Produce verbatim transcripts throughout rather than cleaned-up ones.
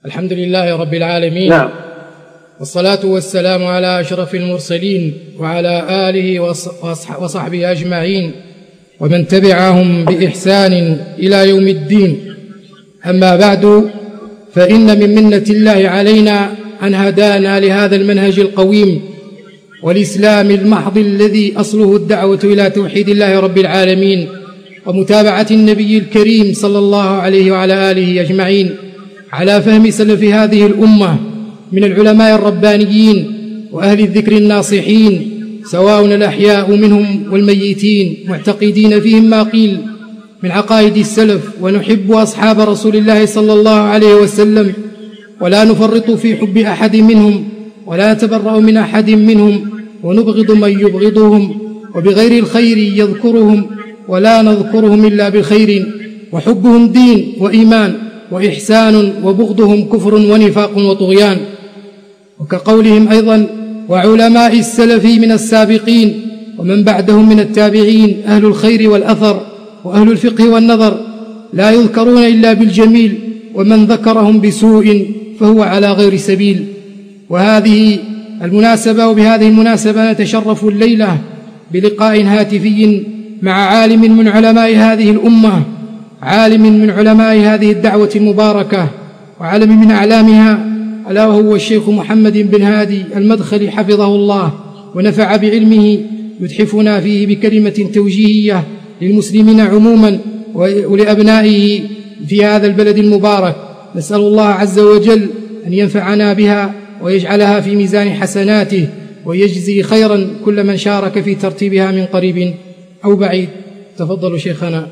الحمد لله رب العالمين. نعم. والصلاة والسلام على أشرف المرسلين وعلى آله وصحبه أجمعين ومن تبعهم بإحسان إلى يوم الدين. أما بعد، فإن من منة الله علينا أن هدانا لهذا المنهج القويم والإسلام المحض الذي أصله الدعوة إلى توحيد الله رب العالمين ومتابعة النبي الكريم صلى الله عليه وعلى آله أجمعين على فهم سلف هذه الأمة من العلماء الربانيين وأهل الذكر الناصحين، سواء الأحياء منهم والميتين، معتقدين فيهم ما قيل من عقائد السلف، ونحب أصحاب رسول الله صلى الله عليه وسلم ولا نفرط في حب أحد منهم ولا نتبرأ من أحد منهم، ونبغض من يبغضهم، وبغير الخير يذكرهم ولا نذكرهم إلا بالخير، وحبهم دين وإيمان وإحسان، وبغضهم كفر ونفاق وطغيان. وكقولهم أيضا: وعلماء السلف من السابقين ومن بعدهم من التابعين أهل الخير والأثر وأهل الفقه والنظر لا يذكرون إلا بالجميل، ومن ذكرهم بسوء فهو على غير سبيل. وهذه المناسبة وبهذه المناسبة نتشرف الليلة بلقاء هاتفي مع عالم من علماء هذه الأمة، عالم من علماء هذه الدعوة المباركة وعالم من أعلامها، ألا وهو الشيخ محمد بن هادي المدخلي حفظه الله ونفع بعلمه، يتحفنا فيه بكلمة توجيهية للمسلمين عموما ولأبنائه في هذا البلد المبارك. نسأل الله عز وجل أن ينفعنا بها ويجعلها في ميزان حسناته، ويجزي خيرا كل من شارك في ترتيبها من قريب أو بعيد. تفضلوا شيخنا.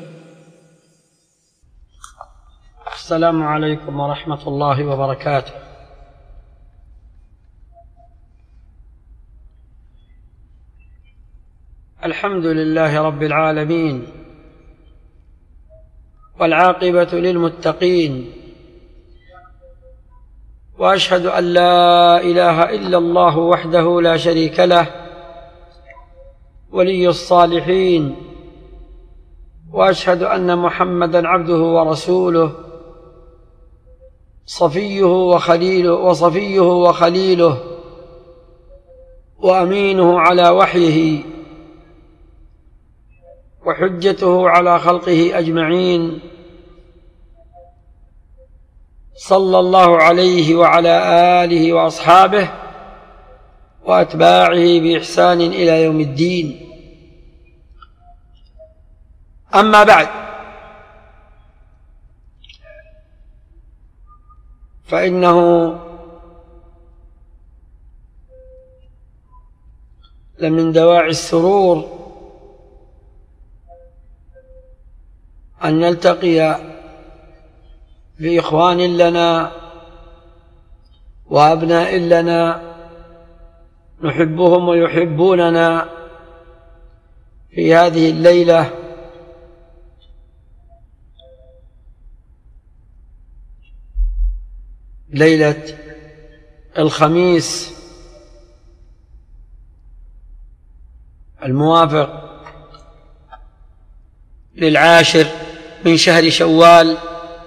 السلام عليكم ورحمة الله وبركاته. الحمد لله رب العالمين، والعاقبة للمتقين، وأشهد أن لا إله إلا الله وحده لا شريك له ولي الصالحين، وأشهد أن محمدًا عبده ورسوله صفيه وخليله وصفيه وخليله وأمينه على وحيه وحجته على خلقه أجمعين، صلى الله عليه وعلى آله وأصحابه وأتباعه بإحسان إلى يوم الدين. أما بعد، فإنه لمن دواعي السرور أن نلتقي بإخوان لنا وأبناء لنا نحبهم ويحبوننا في هذه الليلة ليلة الخميس الموافق للعاشر من شهر شوال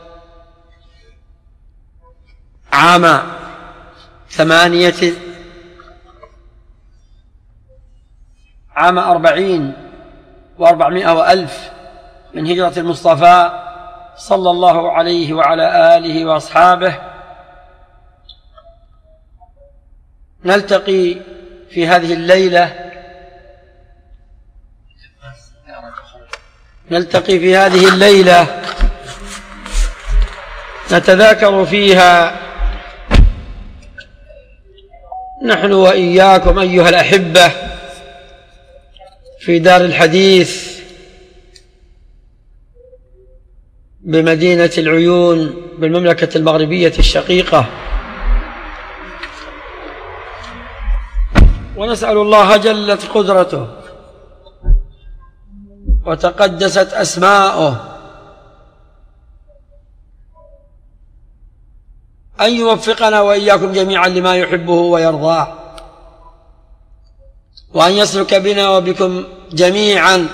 عام ثمانية عام أربعين وأربعمائة وألف من هجرة المصطفى صلى الله عليه وعلى آله وأصحابه. نلتقي في هذه الليلة نلتقي في هذه الليلة نتذاكر فيها نحن وإياكم أيها الأحبة في دار الحديث بمدينة العيون بالمملكة المغربية الشقيقة، ونسأل الله جلت قدرته وتقدست أسماؤه أن يوفقنا وإياكم جميعا لما يحبه ويرضاه، وأن يسلك بنا وبكم جميعا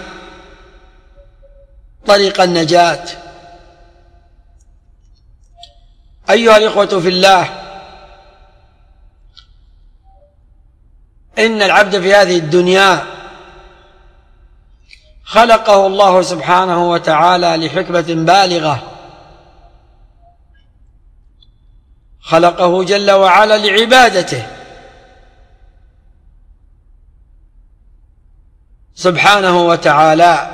طريق النجاة. أيها الإخوة في الله، إن العبد في هذه الدنيا خلقه الله سبحانه وتعالى لحكمة بالغة، خلقه جل وعلا لعبادته سبحانه وتعالى،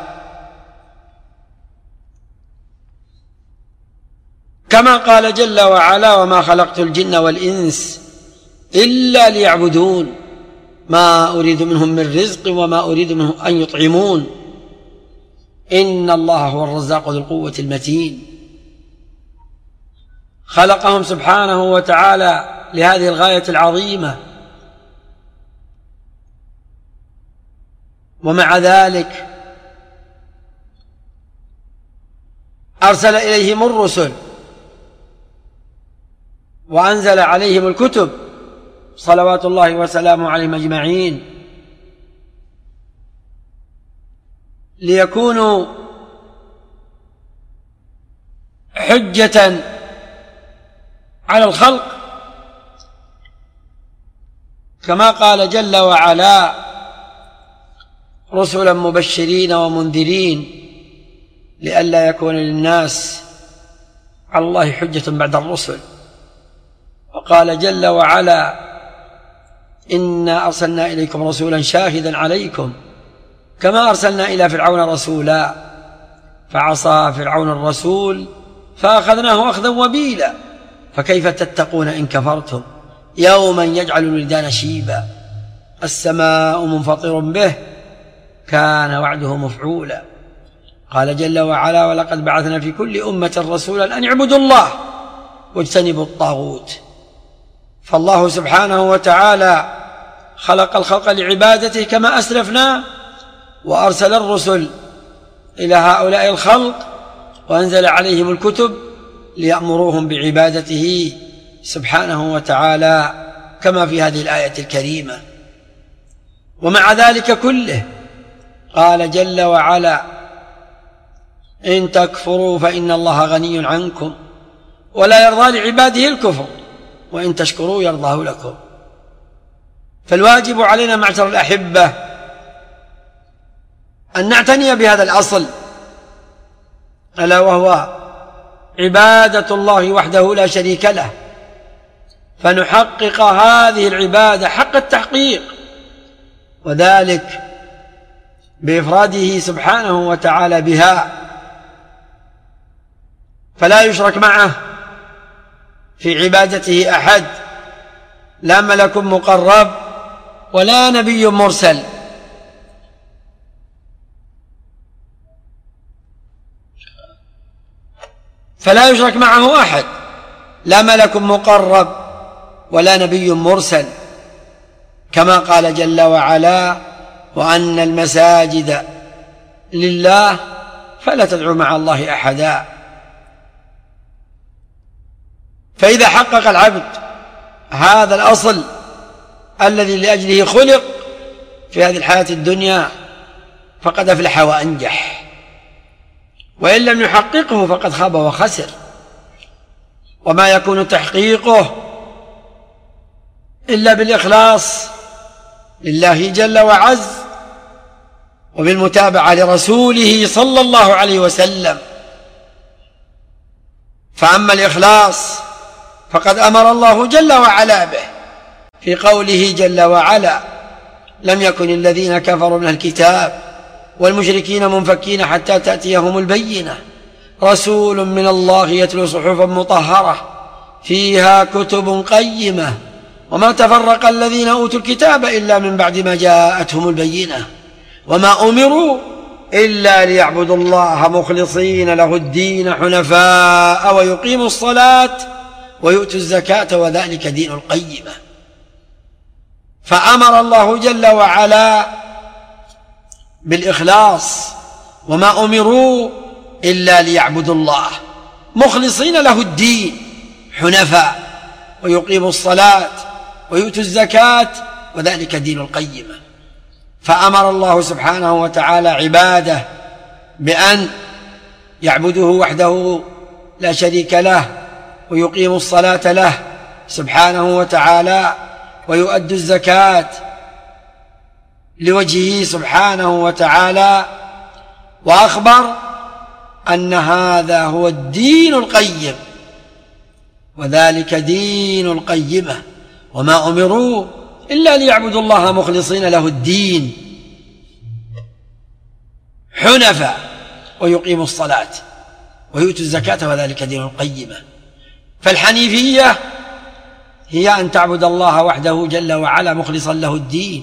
كما قال جل وعلا: وما خلقت الجن والإنس إلا ليعبدون ما أريد منهم من رزق وما أريد منهم أن يطعمون إن الله هو الرزاق ذو القوة المتين. خلقهم سبحانه وتعالى لهذه الغاية العظيمة، ومع ذلك أرسل إليهم الرسل وأنزل عليهم الكتب صلوات الله وسلامه عليهم أجمعين، ليكونوا حجة على الخلق، كما قال جل وعلا: رسلا مبشرين ومنذرين لئلا يكون للناس على الله حجة بعد الرسل. وقال جل وعلا: إنا أرسلنا إليكم رسولا شاهدا عليكم كما أرسلنا إلى فرعون رسولا فعصى فرعون الرسول فأخذناه أخذا وبيلا فكيف تتقون إن كفرتم يوما يجعل الولدان شيبا السماء منفطر به كان وعده مفعولا. قال جل وعلا: ولقد بعثنا في كل أمة رسولا أن اعبدوا الله واجتنبوا الطاغوت. فالله سبحانه وتعالى خلق الخلق لعبادته كما أسلفنا، وأرسل الرسل إلى هؤلاء الخلق وأنزل عليهم الكتب ليأمروهم بعبادته سبحانه وتعالى كما في هذه الآية الكريمة. ومع ذلك كله قال جل وعلا: إن تكفروا فإن الله غني عنكم ولا يرضى لعباده الكفر وإن تشكروا يرضاه لكم. فالواجب علينا معشر الأحبة أن نعتني بهذا الأصل، ألا وهو عبادة الله وحده لا شريك له، فنحقق هذه العبادة حق التحقيق، وذلك بإفراده سبحانه وتعالى بها، فلا يشرك معه في عبادته أحد، لا ملك مقرب ولا نبي مرسل. فلا يشرك معه أحد، لا ملك مقرب ولا نبي مرسل، كما قال جل وعلا: وأن المساجد لله فلا تدعوا مع الله أحدا. فإذا حقق العبد هذا الأصل الذي لأجله خلق في هذه الحياة الدنيا فقد أفلح وأنجح، وإن لم يحققه فقد خاب وخسر. وما يكون تحقيقه إلا بالإخلاص لله جل وعز وبالمتابعة لرسوله صلى الله عليه وسلم. فأما الإخلاص فقد أمر الله جل وعلا به في قوله جل وعلا: لم يكن الذين كفروا من الكتاب والمشركين منفكين حتى تأتيهم البينة رسول من الله يتلو صحفا مطهرة فيها كتب قيمة وما تفرق الذين أوتوا الكتاب إلا من بعد ما جاءتهم البينة وما أمروا إلا ليعبدوا الله مخلصين له الدين حنفاء ويقيموا الصلاة ويؤتوا الزكاة وذلك دين القيمة. فأمر الله جل وعلا بالإخلاص، وما أمروا إلا ليعبدوا الله مخلصين له الدين حنفاء ويقيموا الصلاة ويؤتوا الزكاة وذلك دين القيمة. فأمر الله سبحانه وتعالى عباده بأن يعبده وحده لا شريك له ويقيموا الصلاة له سبحانه وتعالى ويؤدوا الزكاة لوجهه سبحانه وتعالى، وأخبر أن هذا هو الدين القيم، وذلك دين القيمة، وما أمروا إلا ليعبدوا الله مخلصين له الدين حنفاء ويقيموا الصلاة ويؤتوا الزكاة وذلك دين القيمة. فالحنيفية هي أن تعبد الله وحده جل وعلا مخلصا له الدين،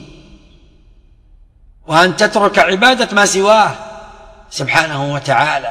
وأن تترك عبادة ما سواه سبحانه وتعالى.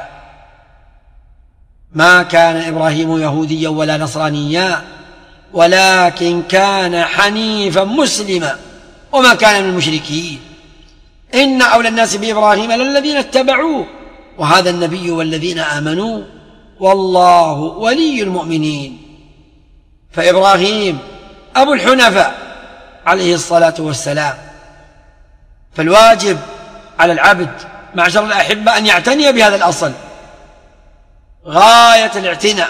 ما كان إبراهيم يهوديا ولا نصرانيا، ولكن كان حنيفا مسلما وما كان من المشركين. إن أولى الناس بإبراهيم للذين اتبعوه وهذا النبي والذين آمنوا والله ولي المؤمنين. فإبراهيم أبو الحنفاء عليه الصلاة والسلام. فالواجب على العبد معشر الأحبة أن يعتني بهذا الأصل غاية الاعتناء،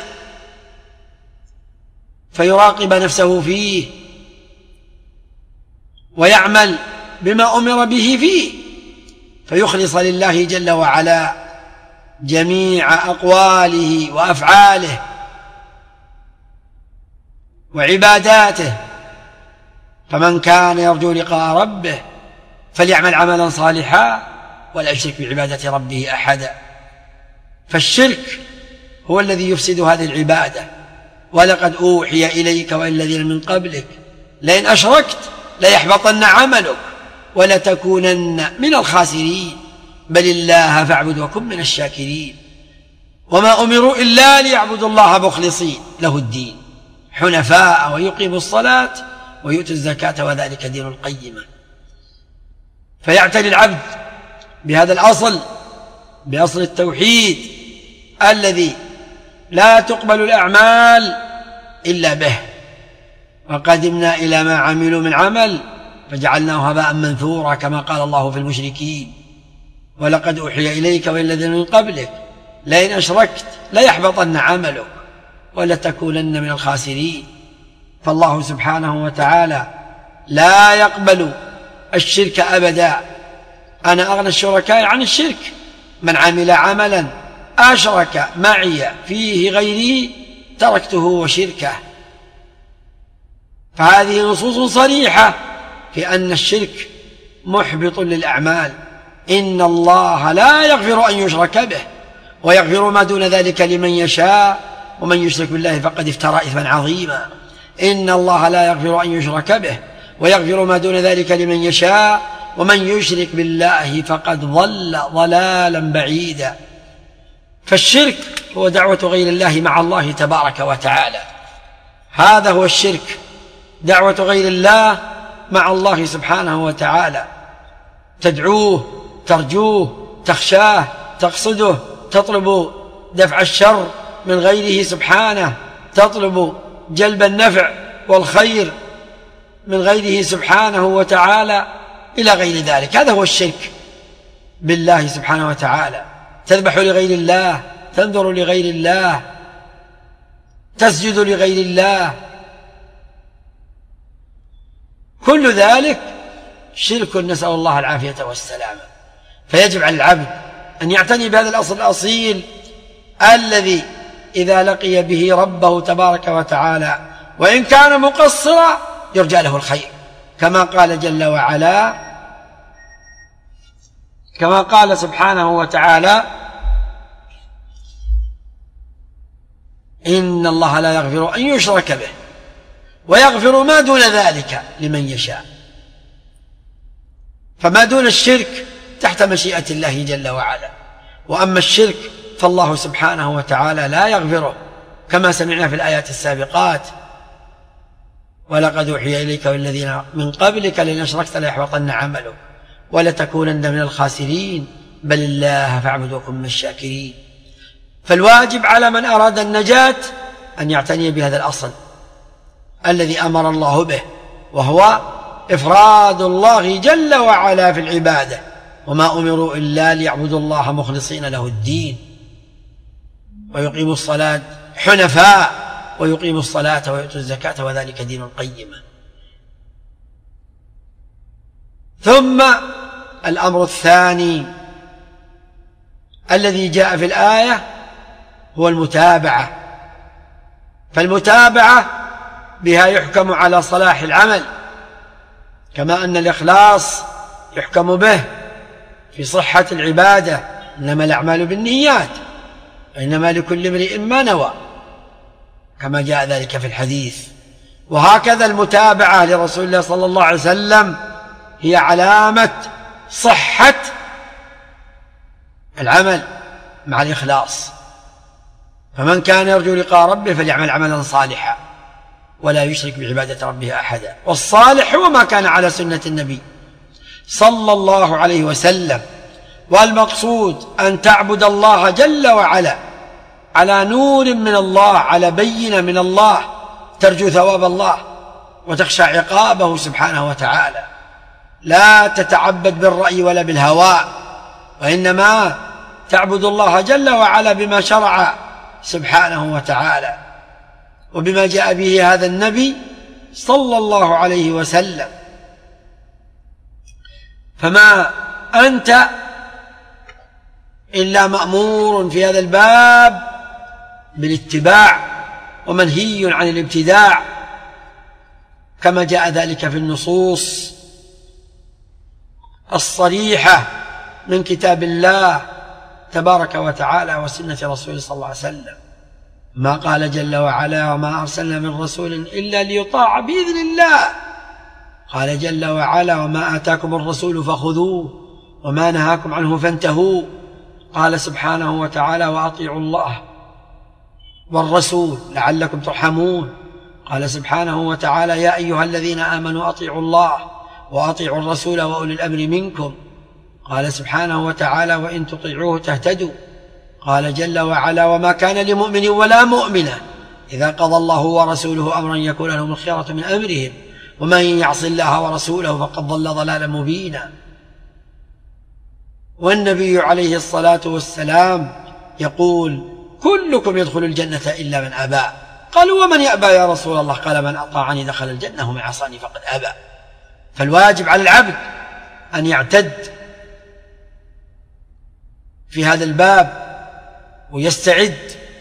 فيراقب نفسه فيه ويعمل بما أمر به فيه، فيخلص لله جل وعلا جميع أقواله وأفعاله وعباداته. فمن كان يرجو لقاء ربه فليعمل عملا صالحا ولا يشرك بعبادة ربه أحدا. فالشرك هو الذي يفسد هذه العبادة. ولقد أوحي إليك وإلى الذين من قبلك لئن أشركت ليحبطن عملك ولتكونن من الخاسرين بل الله فاعبد وكن من الشاكرين. وما أمروا إلا ليعبدوا الله مخلصين له الدين حنفاء ويقيموا الصلاة ويؤتوا الزكاة وذلك دين القيمة. فيعتني العبد بهذا الأصل، بأصل التوحيد الذي لا تقبل الأعمال إلا به. وقدمنا إلى ما عملوا من عمل فجعلناه هباء منثورا كما قال الله في المشركين. ولقد أوحي إليك وإلى الذين من قبلك لئن أشركت ليحبطن عملك ولتكونن من الخاسرين. فالله سبحانه وتعالى لا يقبل الشرك أبدا. أنا أغنى الشركاء عن الشرك من عمل عملا أشرك معي فيه غيري تركته وشركه. فهذه نصوص صريحة في أن الشرك محبط للأعمال. إن الله لا يغفر أن يشرك به ويغفر ما دون ذلك لمن يشاء ومن يشرك بالله فقد افترى إثما عظيما. إن الله لا يغفر أن يشرك به ويغفر ما دون ذلك لمن يشاء ومن يشرك بالله فقد ضل ضلالا بعيدا. فالشرك هو دعوة غير الله مع الله تبارك وتعالى. هذا هو الشرك، دعوة غير الله مع الله سبحانه وتعالى. تدعوه، ترجوه، تخشاه، تقصده، تطلب دفع الشر من غيره سبحانه، تطلب جلب النفع والخير من غيره سبحانه وتعالى إلى غير ذلك. هذا هو الشرك بالله سبحانه وتعالى. تذبح لغير الله، تنذر لغير الله، تسجد لغير الله، كل ذلك شرك نسأل الله العافية والسلامة. فيجب على العبد أن يعتني بهذا الأصل الأصيل الذي إذا لقي به ربه تبارك وتعالى وإن كان مقصرا يرجى له الخير، كما قال جل وعلا، كما قال سبحانه وتعالى: إن الله لا يغفر أن يشرك به ويغفر ما دون ذلك لمن يشاء. فما دون الشرك تحت مشيئة الله جل وعلا، وأما الشرك فالله سبحانه وتعالى لا يغفره، كما سمعنا في الآيات السابقات: ولقد أوحي إليك والذين من قبلك لئن أشركت ليحبطن عملك ولتكونن من الخاسرين بل الله فاعبد وكن من الشاكرين. فالواجب على من أراد النجاة أن يعتني بهذا الأصل الذي أمر الله به، وهو إفراد الله جل وعلا في العبادة، وما أمروا إلا ليعبدوا الله مخلصين له الدين ويقيموا الصلاة حنفاء ويقيموا الصلاة ويؤتوا الزكاة وذلك دين القيمة. ثم الأمر الثاني الذي جاء في الآية هو المتابعة، فالمتابعة بها يحكم على صلاح العمل، كما أن الإخلاص يحكم به في صحة العبادة، إنما الأعمال بالنيات وإنما لكل امرئ ما نوى، كما جاء ذلك في الحديث. وهكذا المتابعة لرسول الله صلى الله عليه وسلم هي علامة صحة العمل مع الإخلاص. فمن كان يرجو لقاء ربه فليعمل عملا صالحا ولا يشرك بعبادة ربه أحدا. والصالح هو ما كان على سنة النبي صلى الله عليه وسلم. والمقصود أن تعبد الله جل وعلا على نور من الله، على بينة من الله، ترجو ثواب الله وتخشى عقابه سبحانه وتعالى، لا تتعبد بالرأي ولا بالهوى، وإنما تعبد الله جل وعلا بما شرع سبحانه وتعالى وبما جاء به هذا النبي صلى الله عليه وسلم. فما أنت إلا مأمور في هذا الباب بالاتباع ومنهي عن الابتداع، كما جاء ذلك في النصوص الصريحة من كتاب الله تبارك وتعالى وسنة رسوله صلى الله عليه وسلم. ما قال جل وعلا: وما أرسلنا من رسول إلا ليطاع بإذن الله. قال جل وعلا: وما آتاكم الرسول فخذوه وما نهاكم عنه فانتهوا. قال سبحانه وتعالى: وأطيعوا الله والرسول لعلكم ترحمون. قال سبحانه وتعالى: يا أيها الذين آمنوا أطيعوا الله وأطيعوا الرسول وأولي الأمر منكم. قال سبحانه وتعالى: وإن تطيعوه تهتدوا. قال جل وعلا: وما كان لمؤمن ولا مؤمنة إذا قضى الله ورسوله أمرا يكون لهم الخيرة من أمرهم ومن يعص الله ورسوله فقد ضل ضلالا مبينا. والنبي عليه الصلاة والسلام يقول: كلكم يدخل الجنة إلا من أبى. قالوا: ومن يأبى يا رسول الله؟ قال: من أطاعني دخل الجنة ومن عصاني فقد أبى. فالواجب على العبد أن يعتد في هذا الباب ويستعد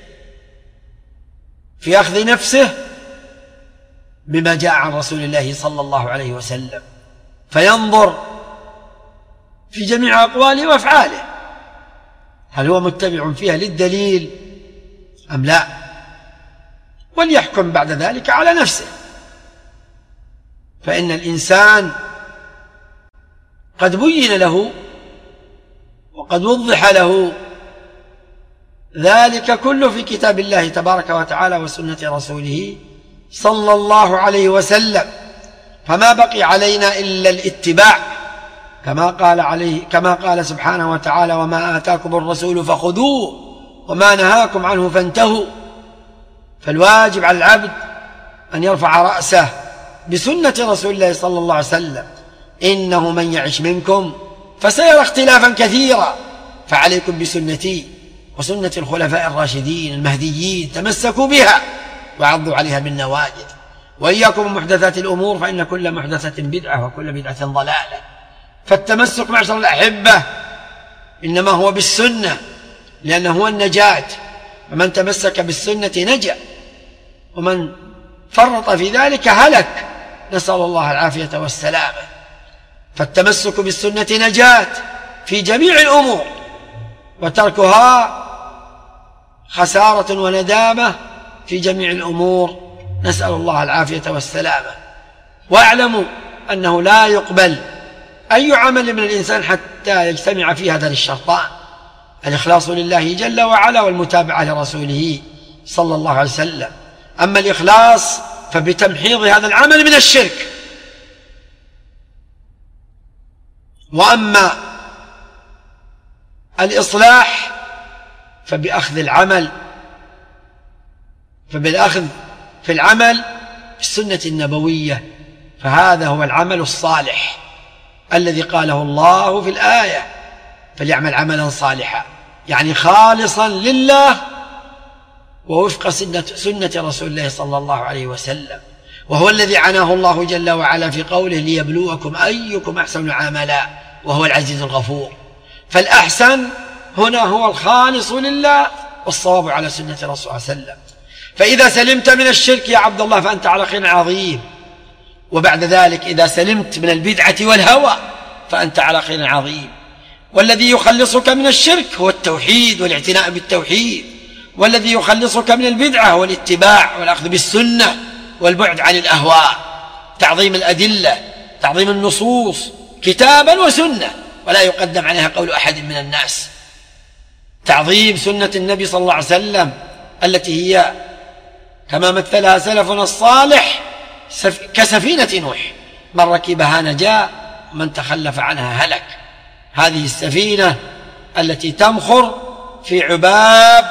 في أخذ نفسه بما جاء عن رسول الله صلى الله عليه وسلم، فينظر في جميع أقواله وأفعاله هل هو متبع فيها للدليل أم لا، وليحكم بعد ذلك على نفسه. فإن الإنسان قد بين له وقد وضح له ذلك كله في كتاب الله تبارك وتعالى وسنة رسوله صلى الله عليه وسلم، فما بقي علينا إلا الاتباع، كما قال عليه كما قال سبحانه وتعالى: وما آتاكم الرسول فخذوه وما نهاكم عنه فانتهوا. فالواجب على العبد أن يرفع رأسه بسنة رسول الله صلى الله عليه وسلم: إنه من يعش منكم فسيرى اختلافا كثيرا فعليكم بسنتي وسنة الخلفاء الراشدين المهديين، تمسكوا بها وعضوا عليها بالنواجذ، وإياكم محدثات الأمور فإن كل محدثة بدعة وكل بدعة ضلالة. فالتمسك معشر الأحبة إنما هو بالسنة، لأنه هو النجاة، فمن تمسك بالسنة نجا ومن فرط في ذلك هلك، نسأل الله العافية والسلامة. فالتمسك بالسنة نجاة في جميع الأمور، وتركها خسارة وندامة في جميع الأمور، نسأل الله العافية والسلامة. واعلموا أنه لا يقبل أي عمل من الإنسان حتى يجتمع فيه هذان الشرطان: الإخلاص لله جل وعلا والمتابعة لرسوله صلى الله عليه وسلم. أما الإخلاص فبتمحيض هذا العمل من الشرك، وأما الإصلاح فبأخذ العمل فبالأخذ في العمل بالسنة النبوية، فهذا هو العمل الصالح الذي قاله الله في الآية: فليعمل عملا صالحا، يعني خالصا لله ووفق سنة, سنة رسول الله صلى الله عليه وسلم، وهو الذي عناه الله جل وعلا في قوله ليبلوكم أيكم أحسن عملا وهو العزيز الغفور. فالأحسن هنا هو الخالص لله والصواب على سنة الرسول صلى الله عليه وسلم. فإذا سلمت من الشرك يا عبد الله فأنت على خير عظيم، وبعد ذلك إذا سلمت من البدعة والهوى فأنت على خير عظيم. والذي يخلصك من الشرك هو التوحيد والاعتناء بالتوحيد، والذي يخلصك من البدعة هو الاتباع والأخذ بالسنة والبعد عن الأهواء، تعظيم الأدلة، تعظيم النصوص كتابا وسنة ولا يقدم عليها قول أحد من الناس، تعظيم سنة النبي صلى الله عليه وسلم التي هي كما مثلها سلفنا الصالح كسفينة نوح، من ركبها نجا ومن تخلف عنها هلك. هذه السفينة التي تمخر في عباب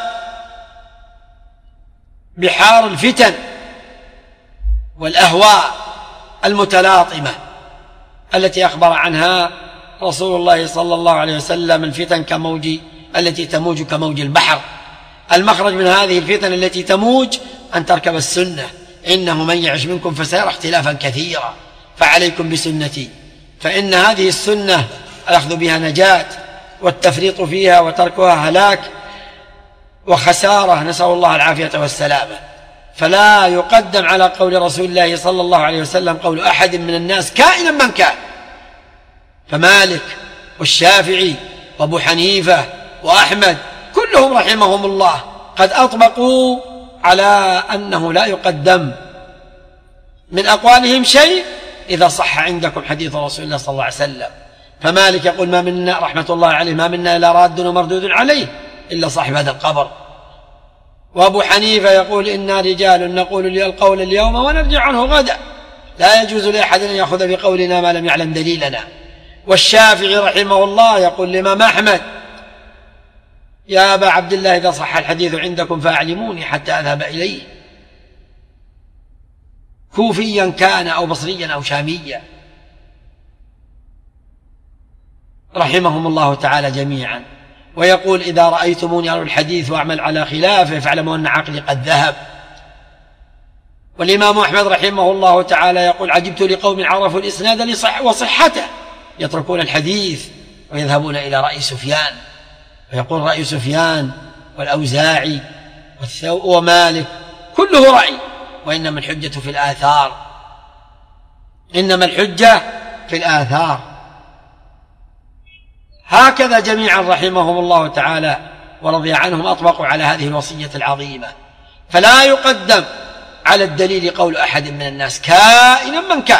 بحار الفتن والأهواء المتلاطمة التي أخبر عنها رسول الله صلى الله عليه وسلم: الفتن كموج التي تموج كموج البحر. المخرج من هذه الفتن التي تموج أن تركب السنة، إنه من يعش منكم فسيرى اختلافا كثيرا، فعليكم بسنتي، فإن هذه السنة الأخذ بها نجاة، والتفريط فيها وتركها هلاك وخسارة، نسأل الله العافية والسلامة. فلا يقدم على قول رسول الله صلى الله عليه وسلم قول أحد من الناس كائنا من كان. فمالك والشافعي وأبو حنيفة وأحمد كلهم رحمهم الله قد أطبقوا على أنه لا يقدم من أقوالهم شيء إذا صح عندكم حديث رسول الله صلى الله عليه وسلم. فمالك يقول: ما منا رحمة الله عليه ما منا إلا راد ومردود عليه إلا صاحب هذا القبر. وأبو حنيفة يقول: إنا رجال نقول القول اليوم ونرجع عنه غدا، لا يجوز لأحد أن يأخذ بقولنا ما لم يعلم دليلنا. والشافعي رحمه الله يقول لإمام أحمد: يا أبا عبد الله إذا صح الحديث عندكم فأعلموني حتى أذهب إليه، كوفيا كان أو بصريا أو شاميا، رحمهم الله تعالى جميعا. ويقول: إذا رأيتموني أروي الحديث وأعمل على خلافه فاعلموا أن عقلي قد ذهب. والإمام أحمد رحمه الله تعالى يقول: عجبت لقوم عرفوا الإسناد لصح وصحته يتركون الحديث ويذهبون إلى رأي سفيان. ويقول رأي سفيان والأوزاعي ومالك كله رأي، وإنما الحجة في الآثار، إنما الحجة في الآثار. هكذا جميعا رحمهم الله تعالى ورضي عنهم أطبقوا على هذه الوصية العظيمة. فلا يقدم على الدليل قول أحد من الناس كائنا من كان.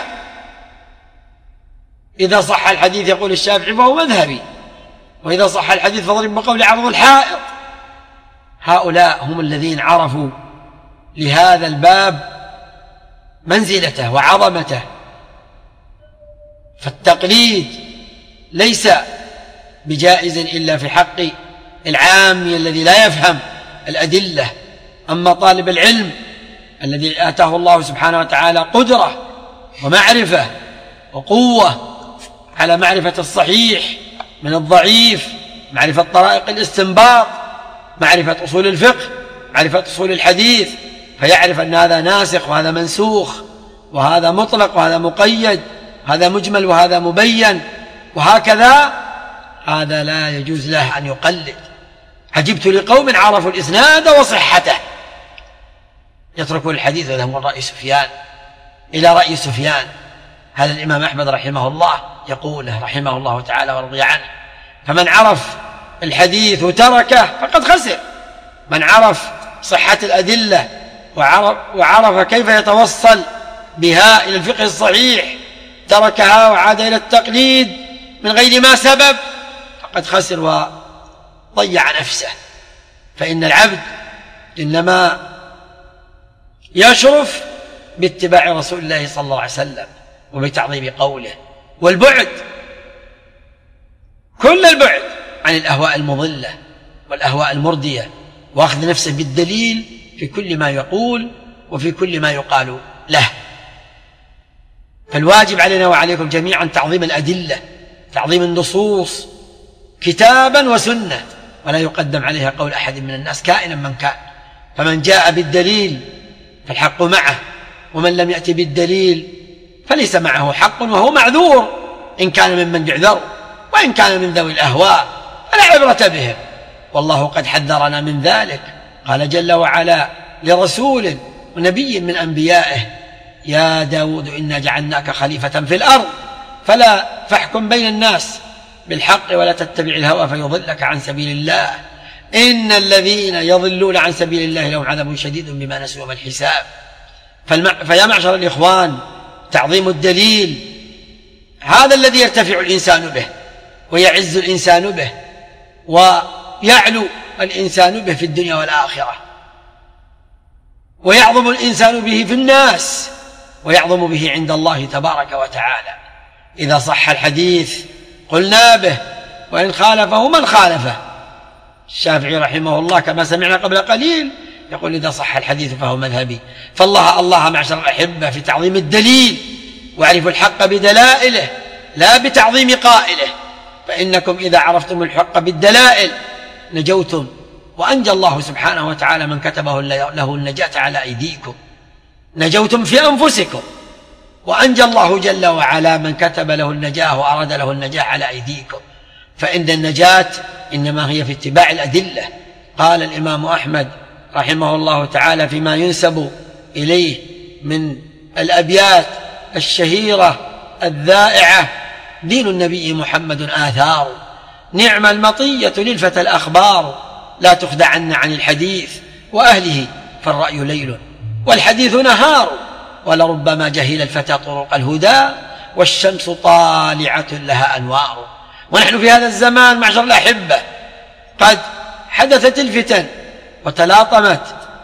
إذا صح الحديث يقول الشافعي فهو مذهبي، وإذا صح الحديث فاضرب بقول عرض الحائط. هؤلاء هم الذين عرفوا لهذا الباب منزلته وعظمته. فالتقليد ليس بجائز إلا في حق العامي الذي لا يفهم الأدلة. أما طالب العلم الذي آتاه الله سبحانه وتعالى قدرة ومعرفة وقوة على معرفة الصحيح من الضعيف، معرفة طرائق الاستنباط، معرفة أصول الفقه، معرفة أصول الحديث، فيعرف أن هذا ناسخ وهذا منسوخ، وهذا مطلق وهذا مقيد، هذا مجمل وهذا مبين، وهكذا، هذا لا يجوز له أن يقلد. عجبت لقوم عرفوا الإسناد وصحته يتركون الحديث ويذهبون رأي سفيان إلى رأي سفيان. هذا الإمام أحمد رحمه الله يقوله رحمه الله تعالى ورضي عنه. فمن عرف الحديث وتركه فقد خسر. من عرف صحة الأدلة وعرف, وعرف كيف يتوصل بها إلى الفقه الصحيح تركها وعاد إلى التقليد من غير ما سبب فقد خسر وضيع نفسه. فإن العبد إنما يشرف باتباع رسول الله صلى الله عليه وسلم وبتعظيم قوله، والبعد كل البعد عن الأهواء المضلة والأهواء المردية، وأخذ نفسه بالدليل في كل ما يقول وفي كل ما يقال له. فالواجب علينا وعليكم جميعا تعظيم الأدلة، تعظيم النصوص كتابا وسنة، ولا يقدم عليها قول أحد من الناس كائنا من كان. فمن جاء بالدليل فالحق معه، ومن لم يأتي بالدليل فليس معه حق وهو معذور، إن كان ممن يعذر وإن كان من ذوي الأهواء فلا عبرة بهم، والله قد حذرنا من ذلك. قال جل وعلا لرسول ونبي من أنبيائه: يا داود إنا جعلناك خليفة في الأرض فلا فاحكم بين الناس بالحق ولا تتبع الهوى فيضلك عن سبيل الله، إن الذين يضلون عن سبيل الله لهم عذاب شديد بما نسوا يوم الحساب. فيا معشر الإخوان، تعظيم الدليل هذا الذي يرتفع الإنسان به ويعز الإنسان به ويعلو الإنسان به في الدنيا والآخرة، ويعظم الإنسان به في الناس ويعظم به عند الله تبارك وتعالى. إذا صح الحديث قلنا به، وإن خالفه من خالفه. الشافعي رحمه الله كما سمعنا قبل قليل يقول: إذا صح الحديث فهو مذهبي. فالله الله معشر الأحبة في تعظيم الدليل، واعرفوا الحق بدلائله لا بتعظيم قائله، فإنكم إذا عرفتم الحق بالدلائل نجوتم، وأنجى الله سبحانه وتعالى من كتبه له النجاة على أيديكم. نجوتم في أنفسكم، وأنجى الله جل وعلا من كتب له النجاة وأراد له النجاة على أيديكم. فإن النجاة إنما هي في اتباع الأدلة. قال الإمام أحمد رحمه الله تعالى فيما ينسب إليه من الأبيات الشهيرة الذائعة: دين النبي محمد آثار، نعم المطية للفتى الأخبار، لا تخدعن عن الحديث وأهله فالرأي ليل والحديث نهار، ولربما جهل الفتى طرق الهدى والشمس طالعة لها أنوار. ونحن في هذا الزمان معشر الأحبة قد حدثت الفتن وتلاطمت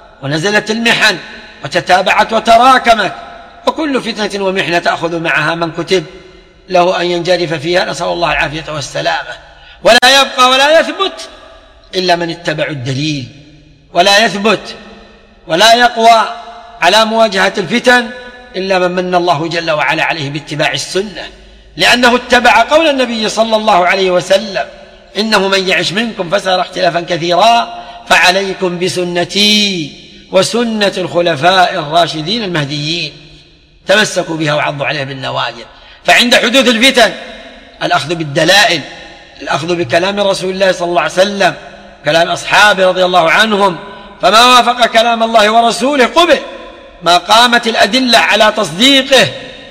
ونزلت المحن وتتابعت وتراكمت، وكل فتنة ومحنة تأخذ معها من كتب له أن ينجرف فيها، نسأل الله العافية والسلامة. ولا يبقى ولا يثبت إلا من اتبع الدليل، ولا يثبت ولا يقوى على مواجهة الفتن إلا من من الله جل وعلا عليه باتباع السنة، لأنه اتبع قول النبي صلى الله عليه وسلم: إنه من يعش منكم فسيرى اختلافا كثيرا فعليكم بسنتي وسنة الخلفاء الراشدين المهديين، تمسكوا بها وعضوا عليها بالنواجذ. فعند حدوث الفتن الأخذ بالدلائل، الأخذ بكلام رسول الله صلى الله عليه وسلم، كلام أصحابه رضي الله عنهم، فما وافق كلام الله ورسوله قبل، ما قامت الأدلة على تصديقه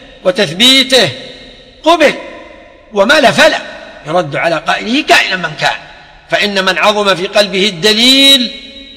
وتثبيته قبل، وما لا فلا يرد على قائله كائنا من كان. فإن من عظم في قلبه الدليل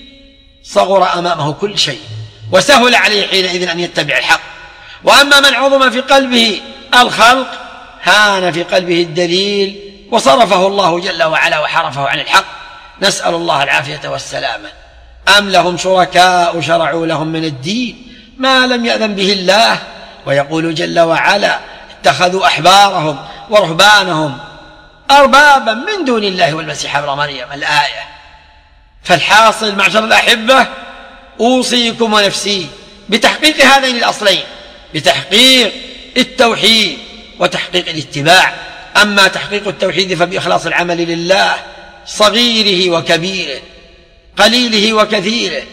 صغر أمامه كل شيء وسهل عليه حينئذ أن يتبع الحق، وأما من عظم في قلبه الخلق هان في قلبه الدليل وصرفه الله جل وعلا وحرفه عن الحق، نسأل الله العافية والسلامة. أم لهم شركاء شرعوا لهم من الدين ما لم يأذن به الله، ويقول جل وعلا: اتخذوا أحبارهم ورهبانهم أربابا من دون الله والمسيح ابن مريم. الآية. فالحاصل معشر الأحبة، أوصيكم ونفسي بتحقيق هذين الأصلين، بتحقيق التوحيد وتحقيق الاتباع. أما تحقيق التوحيد فبإخلاص العمل لله صغيره وكبيره، قليله وكثيره،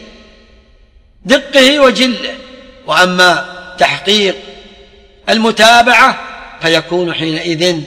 دقه وجله. وأما تحقيق المتابعة فيكون حينئذ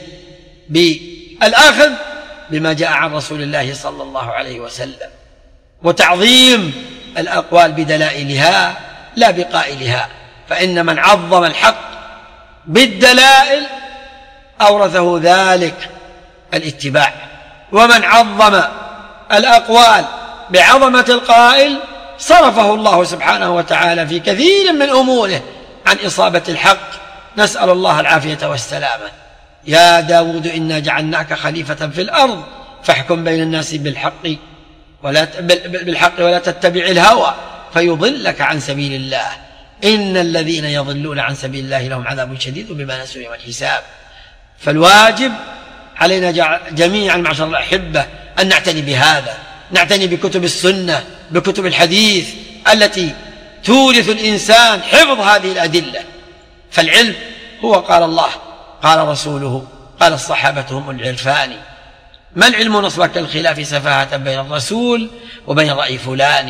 بالأخذ بما جاء عن رسول الله صلى الله عليه وسلم، وتعظيم الأقوال بدلائلها لا بقائلها. فإن من عظم الحق بالدلائل أورثه ذلك الاتباع، ومن عظم الأقوال بعظمة القائل صرفه الله سبحانه وتعالى في كثير من أموره عن إصابة الحق، نسأل الله العافية والسلامة. يا داود إنا جعلناك خليفة في الأرض فاحكم بين الناس بالحق ولا بالحق ولا تتبع الهوى فيضلك عن سبيل الله، إن الذين يضلون عن سبيل الله لهم عذاب شديد بما نسوا يوم الحساب. فالواجب علينا جميعا معشر الأحبة أن نعتني بهذا، نعتني بكتب السنة، بكتب الحديث التي تورث الإنسان حفظ هذه الأدلة. فالعلم هو قال الله قال رسوله قال الصحابة هم العرفان. ما العلم نصبك الخلاف سفاهة بين الرسول وبين رأي فلان،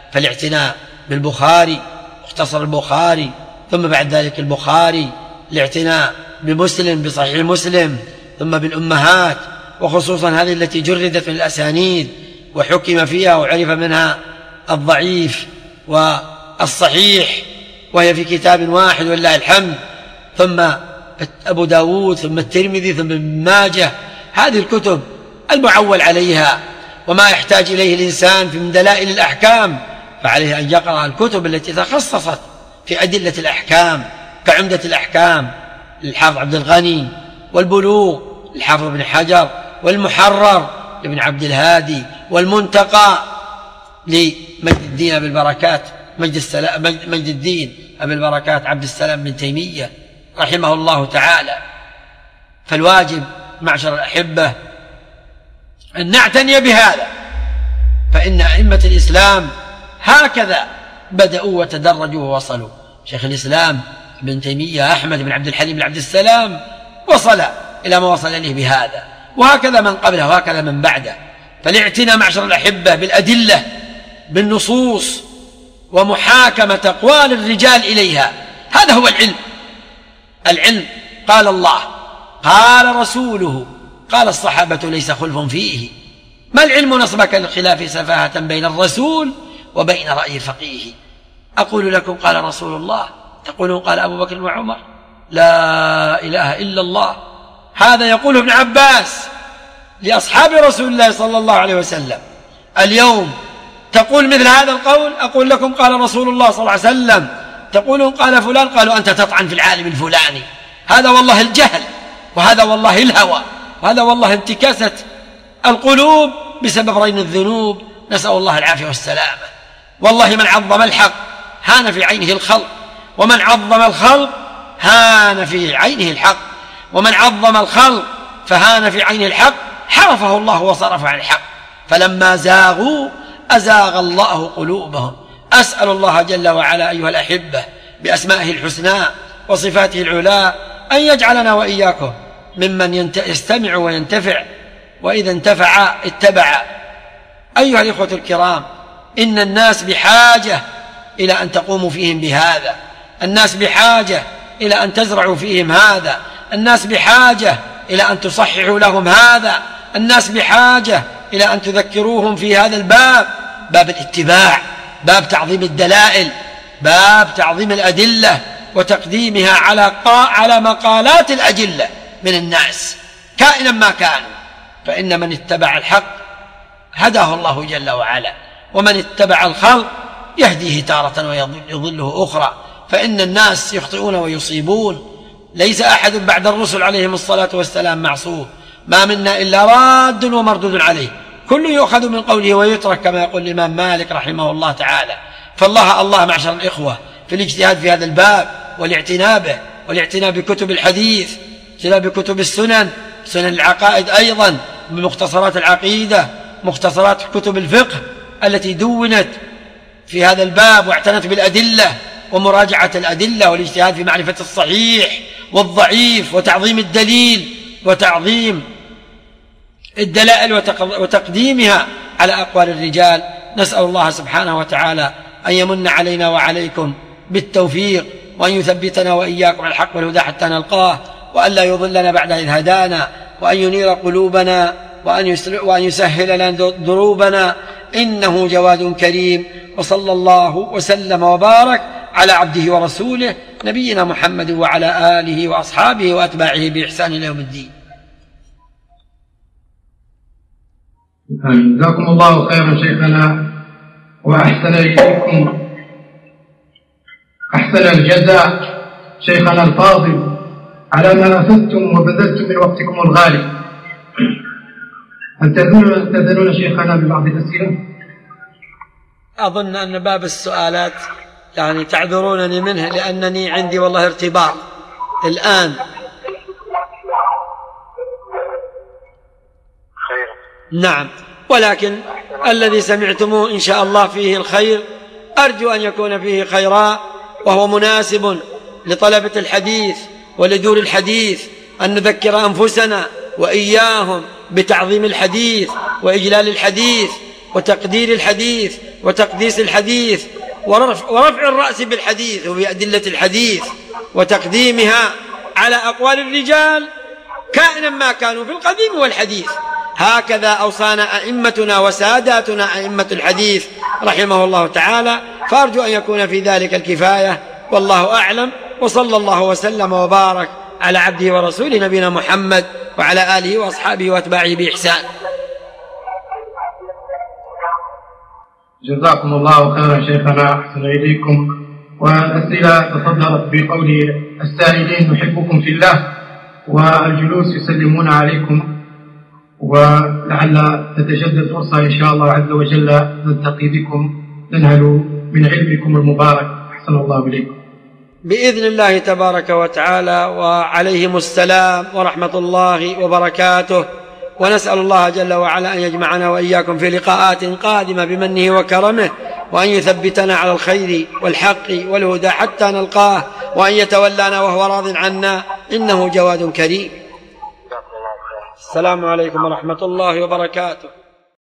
فالاعتناء بالبخاري، مختصر البخاري، ثم بعد ذلك البخاري، الاعتناء بمسلم، بصحيح مسلم، ثم بالأمهات، وخصوصا هذه التي جردت من الأسانيد وحكم فيها وعرف منها الضعيف والصحيح، وهي في كتاب واحد ولله الحمد، ثم أبو داود، ثم الترمذي، ثم ابن ماجه. هذه الكتب المعول عليها وما يحتاج إليه الإنسان من دلائل الأحكام، فعليه أن يقرأ الكتب التي تخصصت في أدلة الأحكام، كعمدة الأحكام للحافظ عبد الغني، والبلوغ للحافظ ابن حجر، والمحرر لابن عبد الهادي، والمنتقى لمجد الدين أبي البركات مجد, السلام مجد الدين أبي البركات عبد السلام بن تيمية رحمه الله تعالى. فالواجب معشر الأحبة أن نعتني بهذا، فإن أئمة الإسلام هكذا بدأوا وتدرجوا ووصلوا. شيخ الإسلام ابن تيمية أحمد بن عبد الحليم بن عبد السلام وصل إلى ما وصل إليه بهذا، وهكذا من قبله وهكذا من بعده. فالاعتناء معشر الأحبة بالأدلة، بالنصوص، ومحاكمة أقوال الرجال إليها، هذا هو العلم. العلم قال الله، قال رسوله، قال الصحابة ليس خلف فيه. ما العلم نصبك للخلاف سفاهة بين الرسول وبين رأي الفقيه. أقول لكم قال رسول الله، تقولون قال أبو بكر وعمر. لا إله إلا الله. هذا يقول ابن عباس لأصحاب رسول الله صلى الله عليه وسلم. اليوم تقول مثل هذا القول، أقول لكم قال رسول الله صلى الله عليه وسلم، تقولون قال فلان، قالوا أنت تطعن في العالم الفلاني. هذا والله الجهل، وهذا والله الهوى، وهذا والله انتكاسة القلوب بسبب رين الذنوب، نسأل الله العافية والسلامة. والله من عظم الحق هان في عينه الخلق، ومن عظم الخلق هان في عينه الحق، ومن عظم الخلق فهان في عينه الحق حرفه الله وصرف عن الحق. فلما زاغوا أزاغ الله قلوبهم. أسأل الله جل وعلا أيها الأحبة بأسمائه الحسنى وصفاته العلى أن يجعلنا وإياكم ممن يستمع وينتفع، وإذا انتفع اتبع. أيها الإخوة الكرام، إن الناس بحاجة إلى أن تقوموا فيهم بهذا، الناس بحاجة إلى أن تزرعوا فيهم هذا، الناس بحاجة إلى أن تصححوا لهم هذا، الناس بحاجة إلى أن تذكروهم في هذا الباب، باب الاتباع، باب تعظيم الدلائل، باب تعظيم الأدلة وتقديمها على على مقالات الأجلة من الناس كائنا ما كانوا. فإن من اتبع الحق هداه الله جل وعلا، ومن اتبع الخلق يهديه تارة ويضله أخرى. فإن الناس يخطئون ويصيبون، ليس أحد بعد الرسل عليهم الصلاة والسلام معصوم، ما منا إلا راد ومردود عليه، كل يؤخذ من قوله ويترك، كما يقول الإمام مالك رحمه الله تعالى. فالله الله معشر الإخوة في الاجتهاد في هذا الباب والاعتناء به، والاعتناء بكتب الحديث، الاعتناء بكتب السنن، سنن العقائد أيضا، بمختصرات العقيدة، مختصرات كتب الفقه التي دونت في هذا الباب، واعتنت بالأدلة ومراجعة الأدلة، والاجتهاد في معرفة الصحيح والضعيف، وتعظيم الدليل وتعظيم الدلائل وتقديمها على أقوال الرجال. نسأل الله سبحانه وتعالى أن يمن علينا وعليكم بالتوفيق، وأن يثبتنا وإياكم على الحق والهدى حتى نلقاه، وأن لا يضلنا بعد إذ هدانا، وأن ينير قلوبنا، وأن يسهل لنا دروبنا، إنه جواد كريم. وصلى الله وسلم وبارك على عبده ورسوله نبينا محمد وعلى آله وأصحابه وأتباعه بإحسان إلى يوم الدين. جزاكم الله خيرا شيخنا، وأحسن إليكم أحسن الجزاء شيخنا الفاضل على ما أفدتم وبذلتم من وقتكم الغالي. هل تأذنون شيخنا ببعض الأسئلة؟ أظن أن باب السؤالات يعني تعذرونني منه، لأنني عندي والله ارتباط الآن. خير. نعم، ولكن الذي سمعتموه إن شاء الله فيه الخير، أرجو أن يكون فيه خيرا، وهو مناسب لطلبة الحديث ولدور الحديث، أن نذكر أنفسنا وإياهم بتعظيم الحديث وإجلال الحديث وتقدير الحديث وتقديس الحديث ورفع, ورفع الرأس بالحديث وبأدلة الحديث وتقديمها على أقوال الرجال كائنا ما كانوا في القديم والحديث. هكذا أوصانا أئمتنا وساداتنا أئمة الحديث رحمه الله تعالى، فأرجو أن يكون في ذلك الكفاية، والله أعلم، وصلى الله وسلم وبارك على عبده ورسوله نبينا محمد وعلى آله وأصحابه وأتباعه بإحسان. جزاكم الله خيرا شيخنا، أحسن إليكم. والأسئلة تصدرت بقول السائلين: نحبكم في الله، والجلوس يسلمون عليكم، ولعل تتجدد فرصة إن شاء الله عز وجل نلتقي بكم ننهل من علمكم المبارك. أحسن الله إليكم. بإذن الله تبارك وتعالى، وعليهم السلام ورحمة الله وبركاته. ونسأل الله جل وعلا أن يجمعنا وإياكم في لقاءات قادمة بمنه وكرمه، وأن يثبتنا على الخير والحق والهدى حتى نلقاه، وأن يتولانا وهو راض عنا، إنه جواد كريم. السلام عليكم ورحمة الله وبركاته.